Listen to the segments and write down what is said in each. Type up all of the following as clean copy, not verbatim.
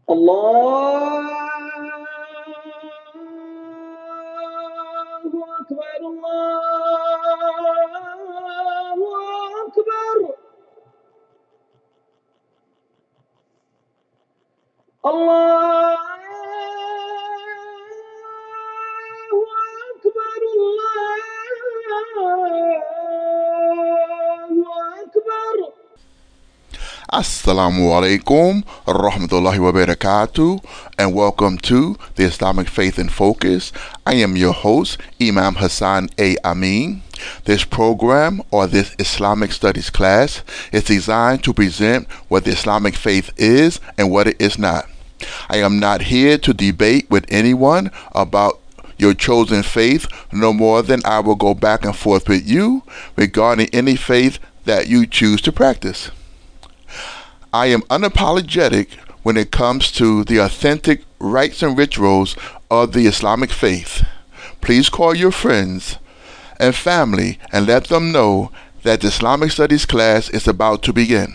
الله أكبر الله أكبر الله أكبر الله أكبر. Assalamu alaikum rahmatullahi wa barakatuh, and welcome to the Islamic Faith in Focus. I am your host, Imam Hassan A. Amin. This program, or this Islamic Studies class, is designed to present what the Islamic faith is and what it is not. I am not here to debate with anyone about your chosen faith, no more than I will go back and forth with you regarding any faith that you choose to practice. I am unapologetic when it comes to the authentic rites and rituals of the Islamic faith. Please call your friends and family and let them know that the Islamic Studies class is about to begin.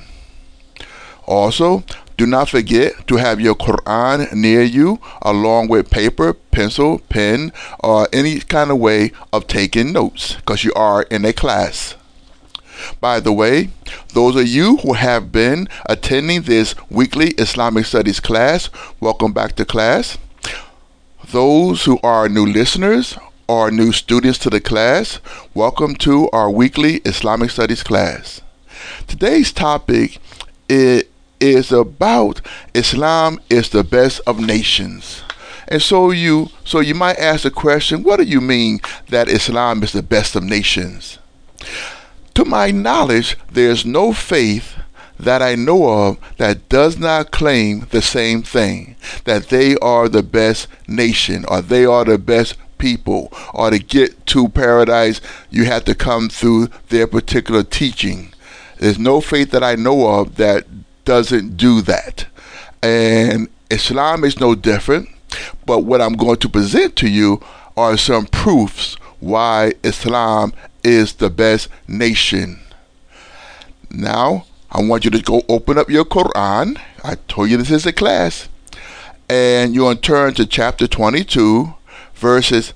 Also, do not forget to have your Quran near you, along with paper, pencil, pen, or any kind of way of taking notes, because you are in a class. By the way, those of you who have been attending this weekly Islamic Studies class, welcome back to class. Those who are new listeners or new students to the class, welcome to our weekly Islamic Studies class. Today's topic is about Islam is the best of nations. And so you might ask the question, what do you mean that Islam is the best of nations? To my knowledge, there's no faith that I know of that does not claim the same thing, that they are the best nation, or they are the best people, or to get to paradise, you have to come through their particular teaching. There's no faith that I know of that doesn't do that. And Islam is no different, but what I'm going to present to you are some proofs why Islam is the best nation. Now, I want you to go open up your Quran. I told you this is a class. And you're going to turn to chapter 22, verses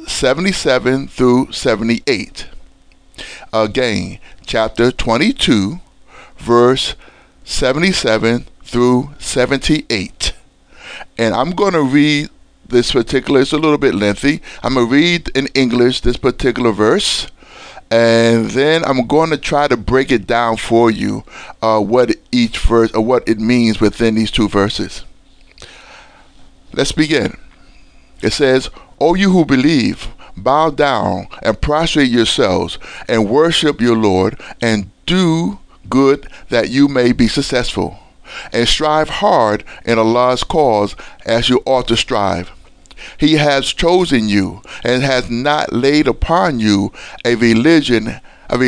77 through 78. Again, chapter 22, verse 77 through 78. And I'm going to read this particular, it's a little bit lengthy. I'm going to read in English this particular verse, and then I'm going to try to break it down for you, what each verse, or what it means within these two verses. Let's begin. It says, "O you who believe, bow down and prostrate yourselves and worship your Lord, and do good that you may be successful, and strive hard in Allah's cause as you ought to strive. He has chosen you and has not laid upon you a religion of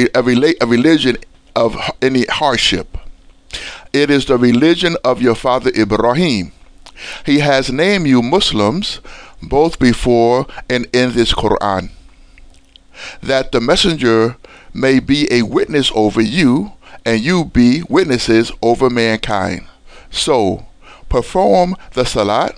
any hardship. It is the religion of your father Ibrahim. He has named you Muslims both before and in this Quran, that the messenger may be a witness over you and you be witnesses over mankind. So perform the salat,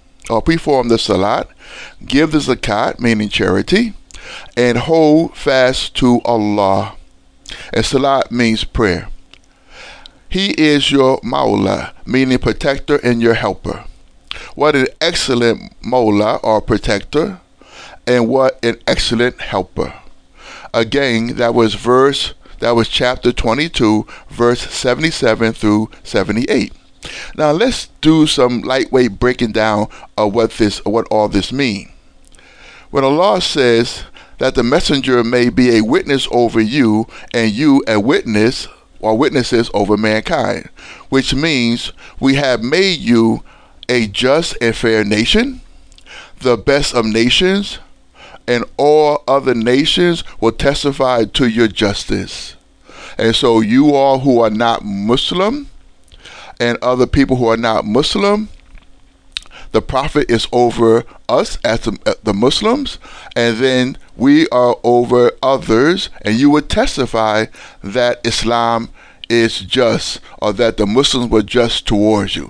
give the zakat, meaning charity, and hold fast to Allah." And salat means prayer. "He is your Mawla, meaning protector and your helper." What an excellent Mawla, or protector, and what an excellent helper. Again, that was chapter 22, verse 77 through 78. Now let's do some lightweight breaking down of what all this means. When Allah says that the messenger may be a witness over you and you a witness or witnesses over mankind, which means we have made you a just and fair nation, the best of nations, and all other nations will testify to your justice. And so you all who are not Muslim and other people who are not Muslim, the Prophet is over us as the Muslims, and then we are over others, and you would testify that Islam is just, or that the Muslims were just towards you.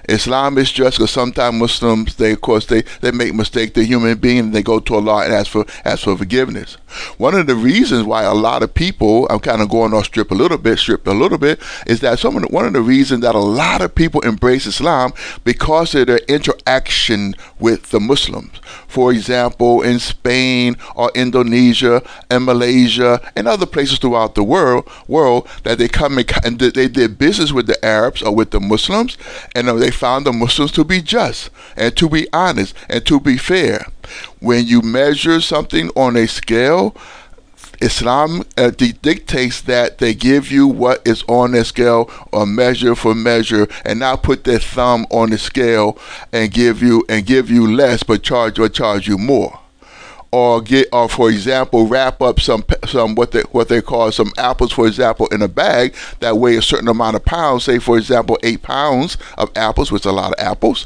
Islam is just because sometimes Muslims, they of course they make mistakes. They're human beings, and they go to Allah and ask for forgiveness. One of the reasons why a lot of people, I'm kind of going off script a little bit, is that one of the reasons that a lot of people embrace Islam because of their interaction with the Muslims. For example, in Spain or Indonesia and Malaysia and other places throughout the world that they come and they did business with the Arabs or with the Muslims, and they found the Muslims to be just and to be honest and to be fair. When you measure something on a scale, Islam dictates that they give you what is on their scale, or measure for measure, and not put their thumb on the scale and give you less, but charge you more. Or for example, wrap up some what they call some apples, for example, in a bag that weigh a certain amount of pounds. Say, for example, 8 pounds of apples, which is a lot of apples,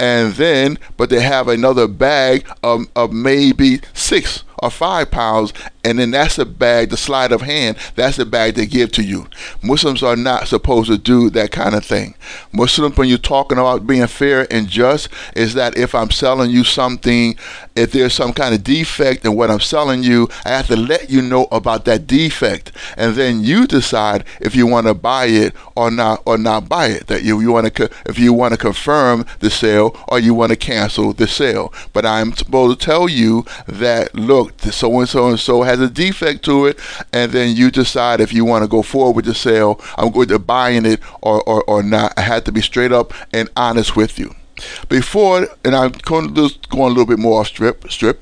but they have another bag of maybe 6 or 5 pounds, and then that's a bag, the sleight of hand, that's the bag they give to you. Muslims are not supposed to do that kind of thing. Muslims, when you're talking about being fair and just, is that if I'm selling you something, if there's some kind of defect in what I'm selling you, I have to let you know about that defect, and then you decide if you want to buy it or not buy it. That if you want to confirm the sale or you want to cancel the sale. But I'm supposed to tell you that, look, so and so has a defect to it, and then you decide if you want to go forward with the sale, I'm going to buying it or not. I had to be straight up and honest with you. Before, and I'm going to go a little bit more off strip.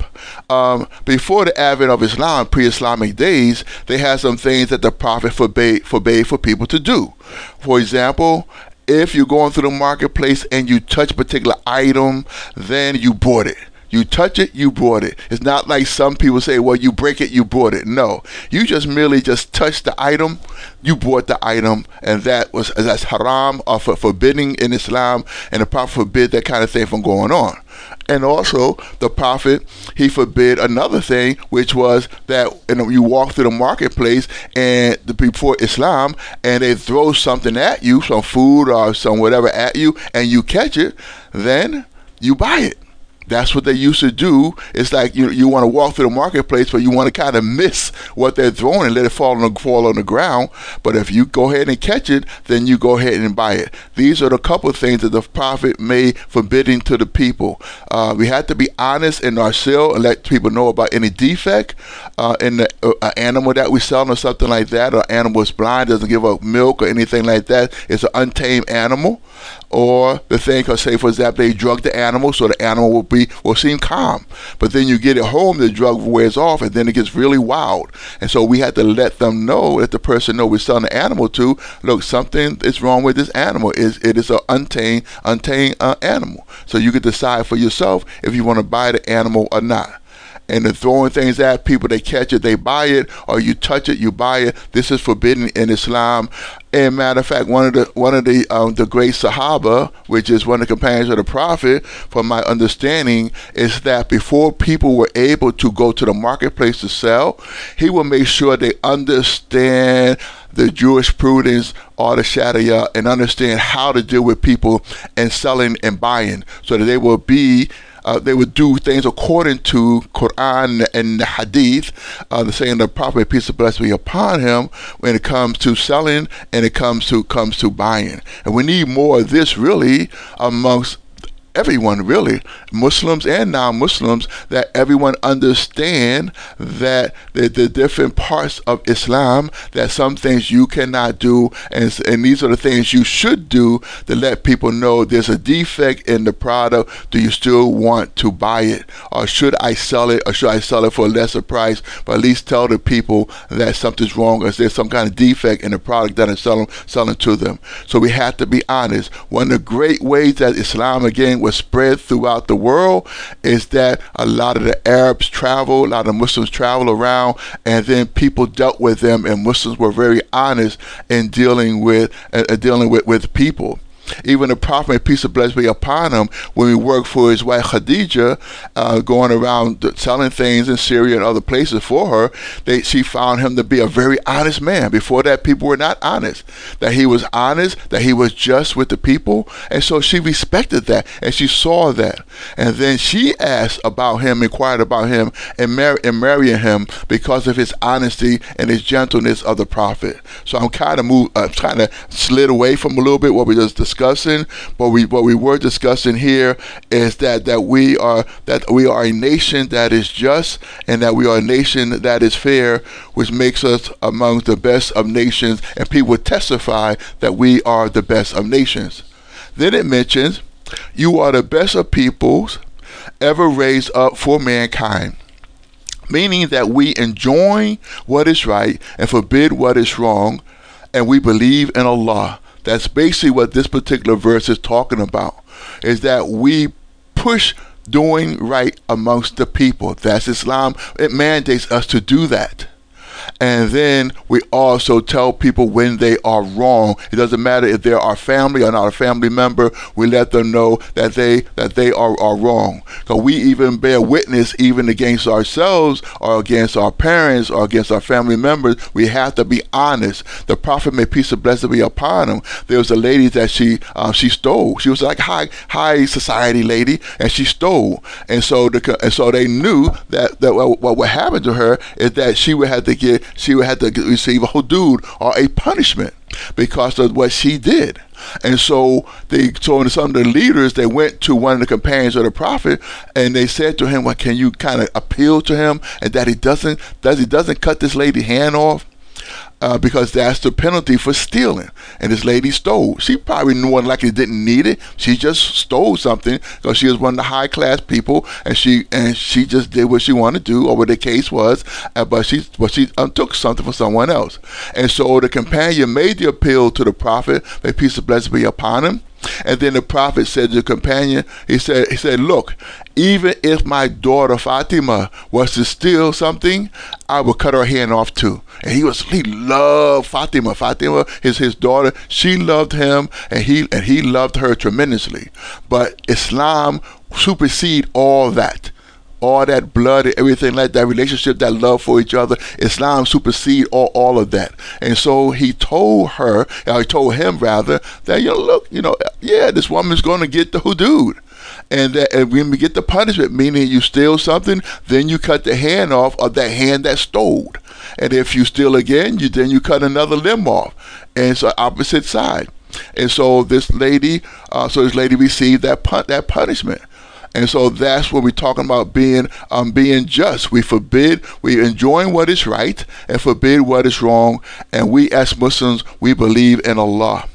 Before the advent of Islam, pre-Islamic days, they had some things that the Prophet forbade for people to do. For example, if you're going through the marketplace and you touch a particular item, then you bought it. You touch it, you bought it. It's not like some people say, well, you break it, you bought it. No, you merely touched the item, you bought the item, and that's haram or forbidding in Islam, and the Prophet forbid that kind of thing from going on. And also, the Prophet, he forbid another thing, which was that you walk through the marketplace and before Islam, and they throw something at you, some food or some whatever at you, and you catch it, then you buy it. That's what they used to do. It's like you want to walk through the marketplace, but you want to kind of miss what they're throwing and let it fall on the ground. But if you go ahead and catch it, then you go ahead and buy it. These are the couple of things that the Prophet made forbidding to the people. We had to be honest in our sale and let people know about any defect in the animal that we sell or something like that. Or animal is blind, doesn't give up milk or anything like that. It's an untamed animal. Or the thing, because say for example they drug the animal, so the animal will seem calm, but then you get it home, the drug wears off, and then it gets really wild. And so we had to let them know, let the person know we're selling the animal to, look, something is wrong with this animal. It is an untamed animal. So you can decide for yourself if you want to buy the animal or not. And they're throwing things at people, they catch it, they buy it, or you touch it, you buy it. This is forbidden in Islam. And matter of fact, one of the great Sahaba, which is one of the companions of the Prophet, from my understanding, is that before people were able to go to the marketplace to sell, he would make sure they understand the Jewish prudence or the Sharia and understand how to deal with people and selling and buying, so that they will be they would do things according to Quran and the Hadith, the saying of the Prophet, peace and blessings be upon him, when it comes to selling and it comes to buying. And we need more of this really amongst everyone, really, Muslims and non-Muslims, that everyone understand that the different parts of Islam, that some things you cannot do, and these are the things you should do to let people know there's a defect in the product. Do you still want to buy it? Or should I sell it? Or should I sell it for a lesser price? But at least tell the people that something's wrong, or there's some kind of defect in the product that I'm selling to them. So we have to be honest. One of the great ways that Islam, again, was spread throughout the world is that a lot of the Arabs travel, a lot of Muslims travel around, and then people dealt with them, and Muslims were very honest in dealing with people. Even the prophet, may peace and blessing be upon him, when he worked for his wife Khadijah, going around selling things in Syria and other places for her, she found him to be a very honest man. Before that, people were not honest. That he was honest, that he was just with the people, and so she respected that, and she saw that. And then she asked about him, inquired about him, and marrying him because of his honesty and his gentleness of the prophet. So I'm kind of slid away from a little bit what we just discussing, but what we were discussing here is that we are a nation that is just, and that we are a nation that is fair, which makes us among the best of nations, and people testify that we are the best of nations. Then it mentions, you are the best of peoples ever raised up for mankind, meaning that we enjoin what is right and forbid what is wrong, and we believe in Allah. That's basically what this particular verse is talking about, is that we push doing right amongst the people. That's Islam. It mandates us to do that. And then we also tell people when they are wrong. It doesn't matter if they're our family or not a family member. We let them know that they are wrong. So we even bear witness even against ourselves or against our parents or against our family members. We have to be honest. The Prophet, may peace and blessing be upon him, there was a lady that she stole. She was like high society lady, and she stole. And so they knew that what would happen to her is that she would have to receive a hudud, or a punishment, because of what she did. And so some of the leaders, they went to one of the companions of the Prophet, and they said to him, well, can you kind of appeal to him, and that he doesn't cut this lady's hand off? Because that's the penalty for stealing. And this lady stole. She probably more than likely didn't need it. She just stole something because she was one of the high class people, and she just did what she wanted to do, or what the case was. But she took something from someone else. And so the companion made the appeal to the Prophet, may peace and blessing be upon him. And then the Prophet said to the companion, he said, look, even if my daughter Fatima was to steal something, I would cut her hand off too. And he loved Fatima. Fatima is his daughter. She loved him, and he loved her tremendously. But Islam supersedes all that. All that blood and everything like that, relationship, that love for each other, Islam supersedes all of that. And so he told him that, look, this woman's going to get the hudud. And when we get the punishment, meaning you steal something, then you cut the hand off of that hand that stole. And if you steal again, then you cut another limb off. And it's the opposite side. And so this lady received that punishment. And so that's what we're talking about, being just. We enjoin what is right and forbid what is wrong. And we as Muslims, we believe in Allah.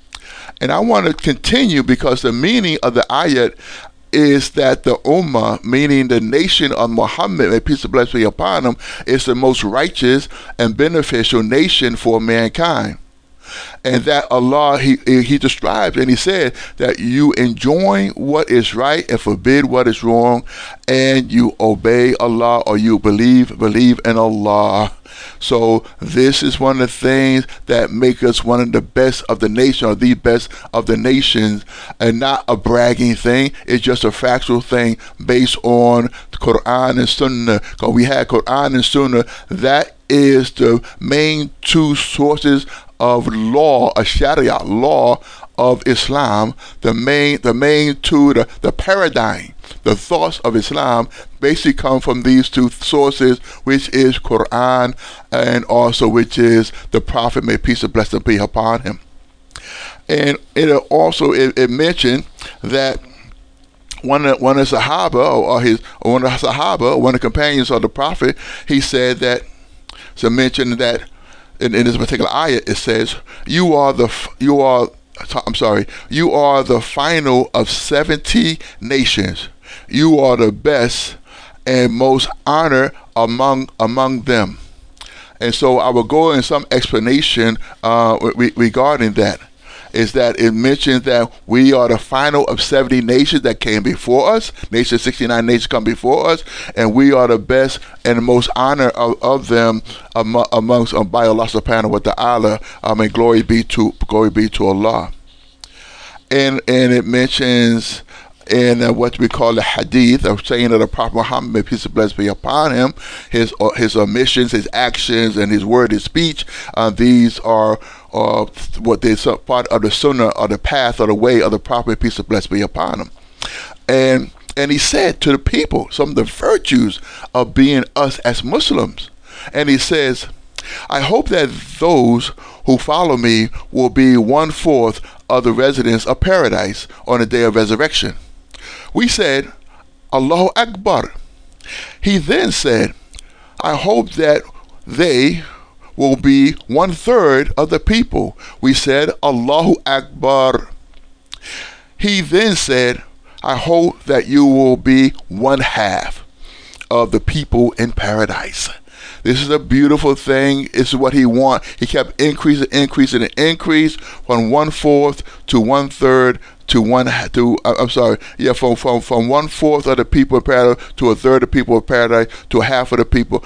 And I want to continue, because the meaning of the ayat is that the Ummah, meaning the nation of Muhammad, may peace and blessing be upon him, is the most righteous and beneficial nation for mankind. And that Allah, he describes, and he said that you enjoin what is right and forbid what is wrong, and you obey Allah, or you believe in Allah. So this is one of the things that make us one of the best of the nation, or the best of the nations, and not a bragging thing. It's just a factual thing based on the Quran and Sunnah. Because we had Quran and Sunnah, that is the main two sources of law, a Sharia law of Islam. The main two, the paradigm, the thoughts of Islam basically come from these two sources, which is Quran, and also which is the Prophet, may peace and blessing be upon him. And it mentioned that one of the Sahaba, one of the companions of the Prophet, he said that, so mentioned that in this particular ayat, it says, you are the final of 70 nations. You are the best and most honored among them. And so I will go in some explanation regarding that. Is that it mentions that we are the final of 70 nations that came before us. 69 nations come before us, and we are the best and the most honor of them amongst by Allah subhanahu wa ta'ala. And glory be to Allah. and it mentions in what we call the hadith of saying of the Prophet Muhammad, may peace and blessings be upon him, his omissions, his actions, and his word, his speech. These are what they part of the sunnah or the path or the way of the Prophet, peace and blessings be upon him. And he said to the people some of the virtues of being us as Muslims. And he says, I hope that those who follow me will be 1/4 of the residents of paradise on the day of resurrection. We said, Allahu Akbar. He then said, I hope that they will be 1/3 of the people. We said, Allahu Akbar. He then said, I hope that you will be 1/2 of the people in paradise. This is a beautiful thing. It's what he wants. He kept increasing from 1/4 to 1/3 to from 1/4 of the people of paradise to 1/3 of the people of paradise to 1/2 of the people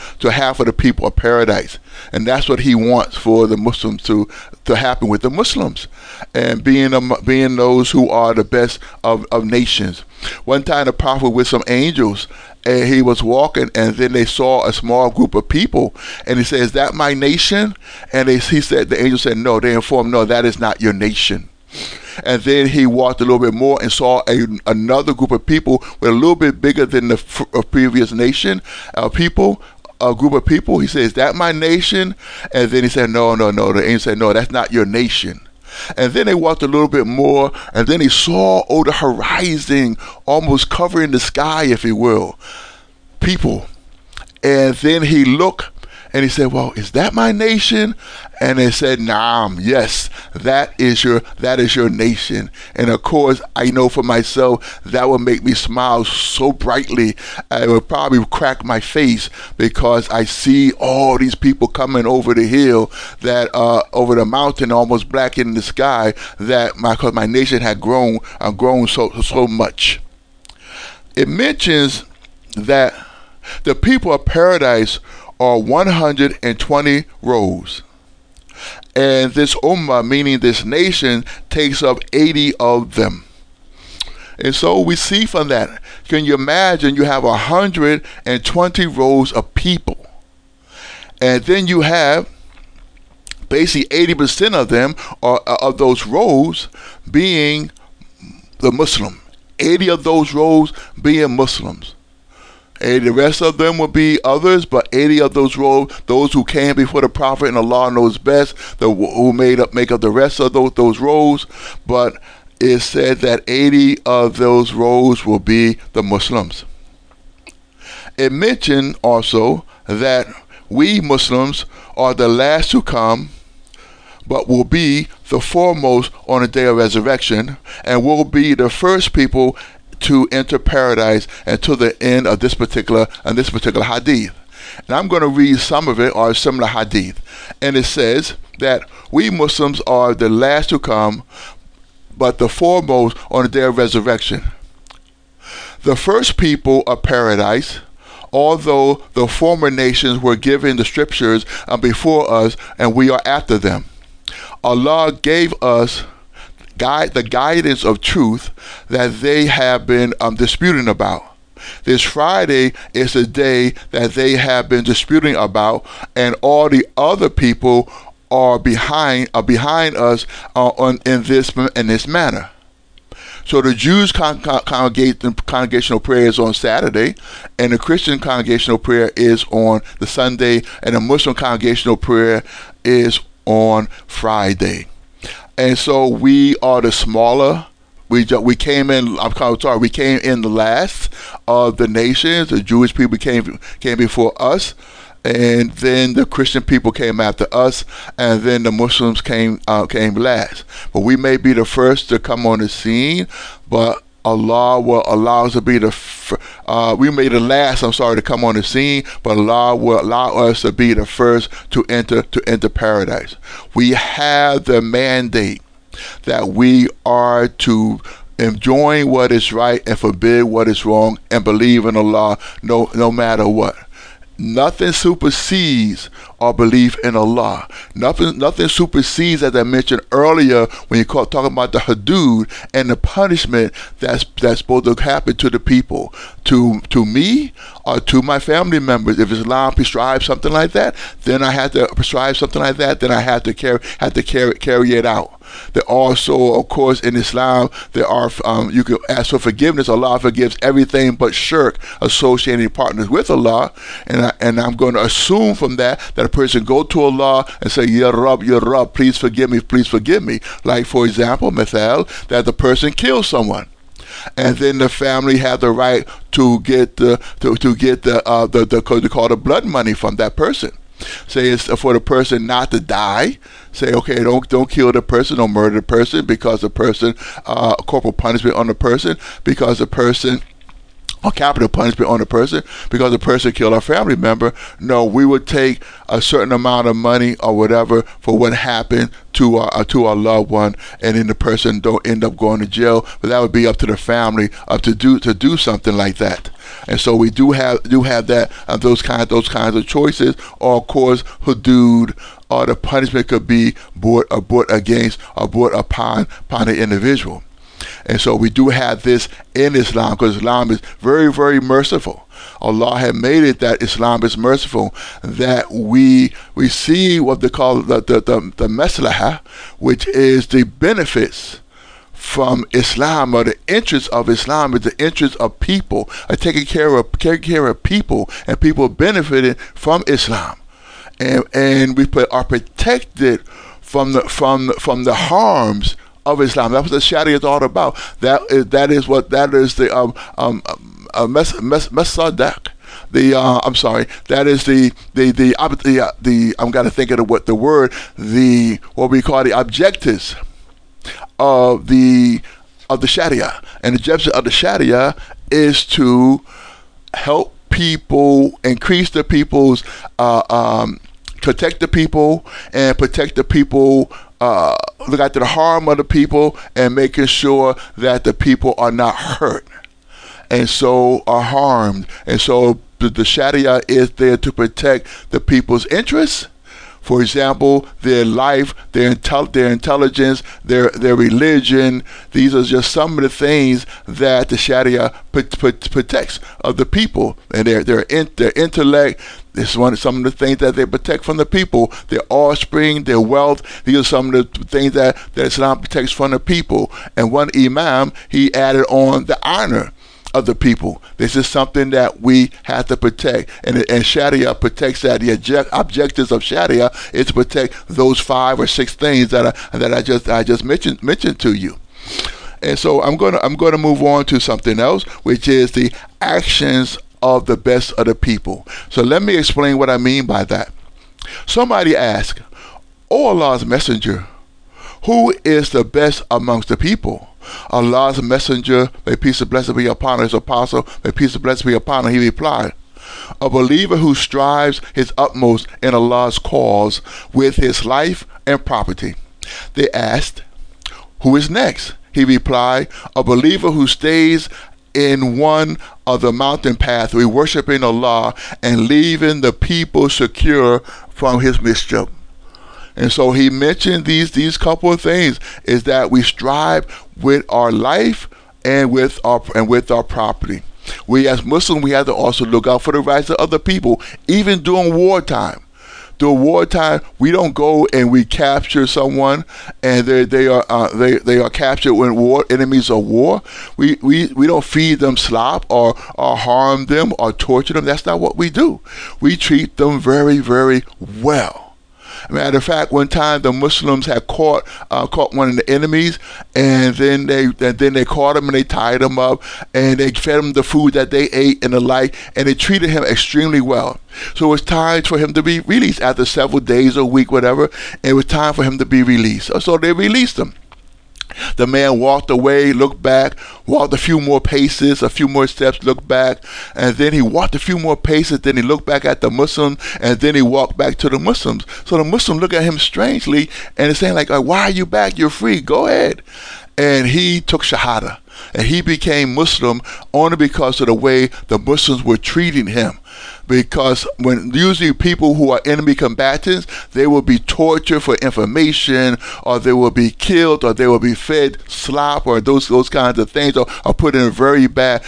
of paradise. And that's what he wants for the Muslims to happen with the Muslims, and being those who are the best of nations. One time the Prophet with some angels, and he was walking, and then they saw a small group of people, and he said, is that my nation? And the angel said, no. They informed, no, that is not your nation. And then he walked a little bit more and saw another group of people with a little bit bigger than the previous nation, a group of people. He said, is that my nation? And then he said, no. The angel said, no, that's not your nation. And then they walked a little bit more, and then he saw over the horizon, almost covering the sky, if you will, people. And then he looked, and he said, well, is that my nation? And they said, Naam, yes, that is your nation. And of course, I know for myself, that would make me smile so brightly. It would probably crack my face, because I see all these people coming over the hill, that over the mountain, almost black in the sky, because my nation had grown so much. It mentions that the people of paradise are 120 rows. And this ummah, meaning this nation, takes up 80 of them. And so we see from that, can you imagine you have 120 rows of people? And then you have basically 80% of them, of those rows, being the Muslim. 80 of those rows being Muslims. And the rest of them will be others, but 80 of those rows, those who came before the Prophet, and Allah knows best, who make up the rest of those rows. But it said that 80 of those rows will be the Muslims. It mentioned also that we Muslims are the last to come, but will be the foremost on the day of resurrection, and will be the first people to enter paradise, and to the end of this particular hadith. And I'm going to read some of it, or a similar hadith. And it says that we Muslims are the last to come, but the foremost on the day of resurrection. The first people of paradise, although the former nations were given the scriptures before us, and we are after them. Allah gave us the guidance of truth that they have been disputing about. This Friday is the day that they have been disputing about, and all the other people are behind us in this manner. So the Jews congregational prayer is on Saturday, and the Christian congregational prayer is on the Sunday, and the Muslim congregational prayer is on Friday. And so we are the smaller. We came in. We came in the last of the nations. The Jewish people came before us, and then the Christian people came after us, and then the Muslims came last. But we may be the first to come on the scene, but Allah will allow us to be we may the last, to come on the scene, but Allah will allow us to be the first to enter paradise. We have the mandate that we are to enjoy what is right and forbid what is wrong, and believe in Allah no matter what. nothing supersedes our belief in Allah. Nothing supersedes, as I mentioned earlier, when you talking about the hudud and the punishment that's supposed to happen to the people, to me or to my family members. If Islam prescribes something like that, then I have to prescribe something like that. Then I have to carry it out. There also, of course, in Islam, there are you can ask for forgiveness. Allah forgives everything but shirk, associating partners with Allah. And I'm going to assume from that a person go to Allah and say, Ya Rab, please forgive me. Like, for example, mithal, that the person kills someone, and then the family have the right to get the call the blood money from that person. Say it's for the person not to die. Say, okay, don't kill the person, don't murder the person, because the person corporal punishment on the person, because the person, or capital punishment on the person, because the person killed our family member. No, we would take a certain amount of money or whatever for what happened to our loved one, and then the person don't end up going to jail. But that would be up to the family to do something like that. And so we do have that those kinds of choices. Or of course, hudud, or the punishment could be brought against or brought upon the individual. And so we do have this in Islam, because Islam is very, very merciful. Allah had made it that Islam is merciful, that we see what they call the maslahah, which is the benefits from Islam, or the interest of Islam is the interest of people, taking care of people, and people benefiting from Islam, and we are protected from the harms of Islam. That's what the Sharia is all about. That is the masadak. That is the I'm gotta think of what we call the objectives of the Sharia. And the objective of the Sharia is to help people, increase the people's protect the people, and protect the people, look after the harm of the people, and making sure that the people are not hurt and so are harmed. And so the Sharia is there to protect the people's interests. For example, their life, their intelligence, their religion. These are just some of the things that the Sharia protects of the people, and their intellect. This is some of the things that they protect from the people. Their offspring, their wealth. These are some of the things that Islam protects from the people. And one Imam, he added on the honor of the people. This is something that we have to protect, and Sharia protects that. The objectives of Sharia is to protect those 5 or 6 things that I just mentioned to you. And so I'm going to move on to something else, which is the actions of the best of the people. So let me explain what I mean by that. Somebody asked, "O Allah's messenger, who is the best amongst the people?" Allah's messenger, may peace and blessing be upon his apostle, may peace and blessing be upon him, he replied, "A believer who strives his utmost in Allah's cause with his life and property." They asked, "Who is next?" He replied, "A believer who stays in one of the mountain paths, worshiping Allah and leaving the people secure from his mischief." And so he mentioned these couple of things, is that we strive with our life and with our property. We as Muslims, we have to also look out for the rights of other people, even during wartime. During wartime, we don't go and we capture someone and they are captured when enemies of war. We don't feed them slop or harm them or torture them. That's not what we do. We treat them very, very well. Matter of fact, one time the Muslims had caught one of the enemies, and then they caught him and they tied him up and they fed him the food that they ate and the like, and they treated him extremely well. So it was time for him to be released after several days or week, whatever. And it was time for him to be released. So they released him. The man walked away, looked back, walked a few more paces, a few more steps, looked back, and then he walked a few more paces, then he looked back at the Muslim, and then he walked back to the Muslims. So the Muslim looked at him strangely, and is saying like, "Why are you back? You're free. Go ahead." And he took Shahada, and he became Muslim only because of the way the Muslims were treating him. because when usually people who are enemy combatants, they will be tortured for information, or they will be killed, or they will be fed slop, or those kinds of things, or put in a very bad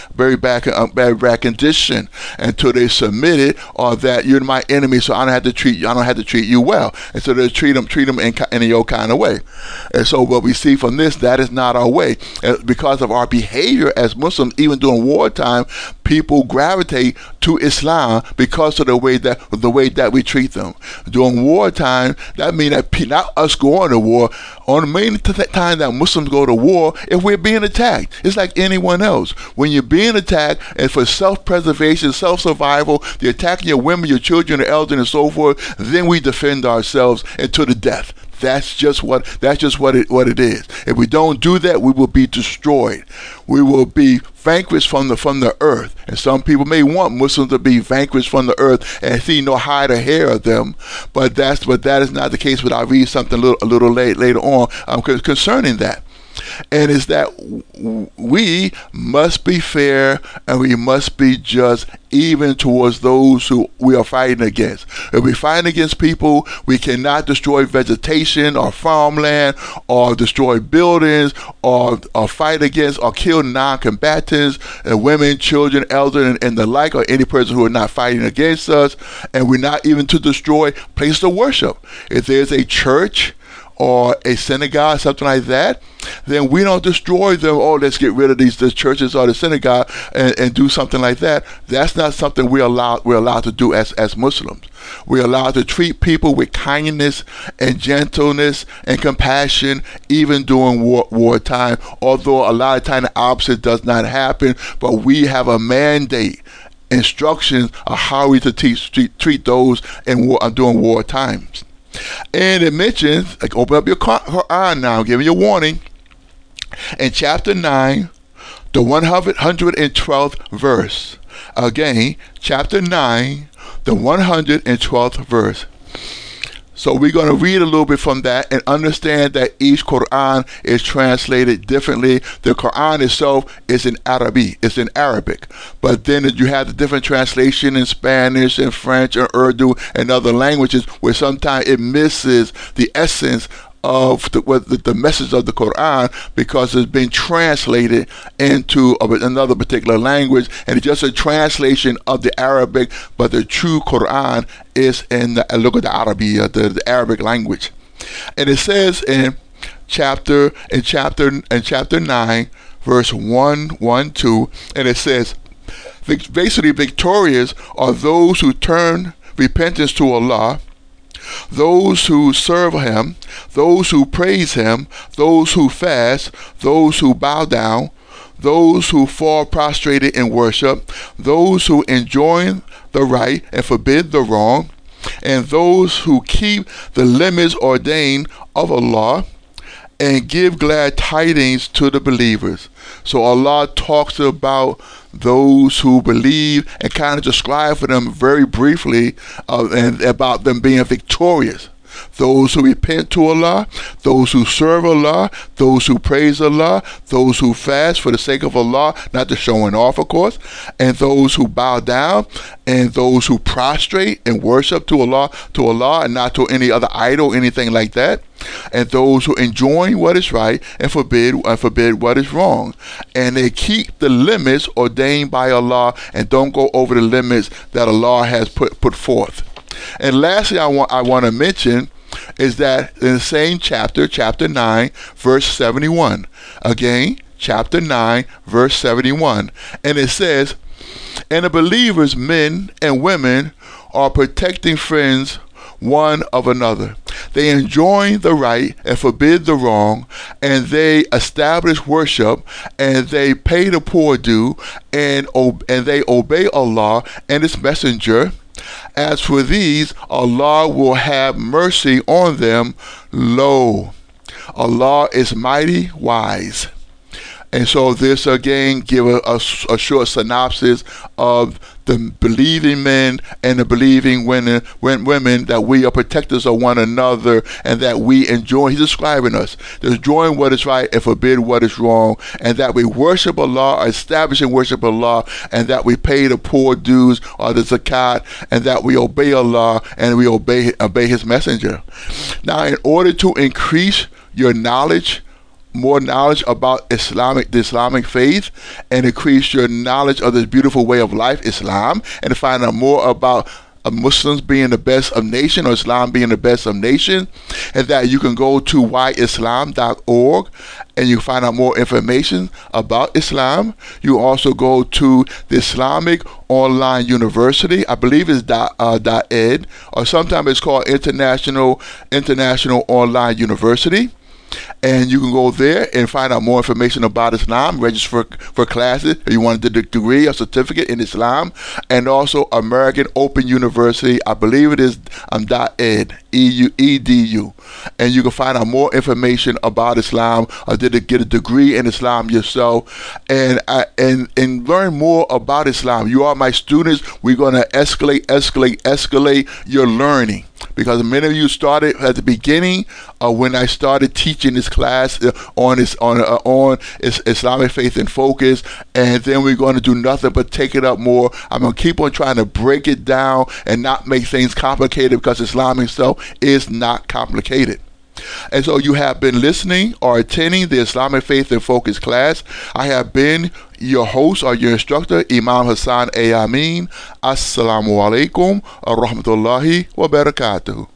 condition until they submit it, or that you're my enemy, so I don't have to treat you well, and so they treat them in your kind of way. And so what we see from this, that is not our way. Because of our behavior as Muslims, even during wartime, people gravitate to Islam because of the way that we treat them. During wartime, that means that not us going to war. On the main time that Muslims go to war, if we're being attacked, it's like anyone else. When you're being attacked, and for self-preservation, self-survival, they're attacking your women, your children, your elders, and so forth, then we defend ourselves until the death. That's just what it is. If we don't do that, we will be destroyed. We will be vanquished from the earth. And some people may want Muslims to be vanquished from the earth and see no hide or hair of them, but that is not the case. But I'll read something a little later on concerning that. And it's that we must be fair and we must be just, even towards those who we are fighting against. If we're fighting against people, we cannot destroy vegetation or farmland, or destroy buildings, or fight against or kill non-combatants, women, children, elders, and the like, or any person who are not fighting against us. And we're not even to destroy places of worship. If there's a church or a synagogue, something like that, then we don't destroy them. Oh, let's get rid of these churches or the synagogue and do something like that. That's not something we're allowed to do as Muslims. We're allowed to treat people with kindness and gentleness and compassion, even during wartime. Although a lot of time the opposite does not happen, but we have a mandate, instructions of how we to treat those during war times. And it mentions, like, open up your Quran now, I'm giving you a warning. In chapter 9, the 112th verse. Again, chapter 9, the 112th verse. So we're going to read a little bit from that and understand that each Quran is translated differently. The Quran itself is in Arabic. But then you have the different translation in Spanish and French and Urdu and other languages, where sometimes it misses the essence of the message of the Quran, because it's been translated into another particular language, and it's just a translation of the Arabic, but the true Quran is in the Lughat Arabiya, the Arabic language. And it says in chapter 9, verse 1-2, and it says, basically, victorious are those who turn repentance to Allah, those who serve Him, those who praise Him, those who fast, those who bow down, those who fall prostrated in worship, those who enjoin the right and forbid the wrong, and those who keep the limits ordained of Allah and give glad tidings to the believers. So Allah talks about those who believe and kind of describe for them very briefly and about them being victorious. Those who repent to Allah, those who serve Allah, those who praise Allah, those who fast for the sake of Allah, not the showing off, of course, and those who bow down, and those who prostrate and worship to Allah and not to any other idol, anything like that, and those who enjoin what is right and forbid what is wrong, and they keep the limits ordained by Allah and don't go over the limits that Allah has put forth. And lastly, I want to mention is that in the same chapter 9, verse 71. Again, chapter 9, verse 71. And it says, and the believers, men and women, are protecting friends one of another. They enjoin the right and forbid the wrong, and they establish worship, and they pay the poor due, and they obey Allah and His messenger. As for these, Allah will have mercy on them. Lo, Allah is mighty wise. And so this again give a short synopsis of the believing men and the believing women that we are protectors of one another and that we enjoy. He's describing us. Enjoying what is right and forbid what is wrong, and that we worship Allah, establish and worship Allah, and that we pay the poor dues or the zakat, and that we obey Allah and we obey His messenger. Now, in order to increase your knowledge, more knowledge about the Islamic faith, and increase your knowledge of this beautiful way of life, Islam, and to find out more about Muslims being the best of nation, or Islam being the best of nation, and that you can go to whyislam.org and you find out more information about Islam. You also go to the Islamic Online University, I believe it's .ed, or sometimes it's called International Online University. And you can go there and find out more information about Islam, register for classes if you want a degree or certificate in Islam, and also American Open University, I believe it is .ed, EDU. And you can find out more information about Islam, or get a degree in Islam yourself, and learn more about Islam. You are my students. We're going to escalate your learning. Because many of you started at the beginning when I started teaching this class on Islamic faith and focus, and then we're going to do nothing but take it up more. I'm going to keep on trying to break it down and not make things complicated, because Islam itself is not complicated. And so you have been listening or attending the Islamic Faith and Focus class. I have been your host or your instructor, Imam Hassan A. Amin. Assalamu alaikum wa rahmatullahi wa barakatuh.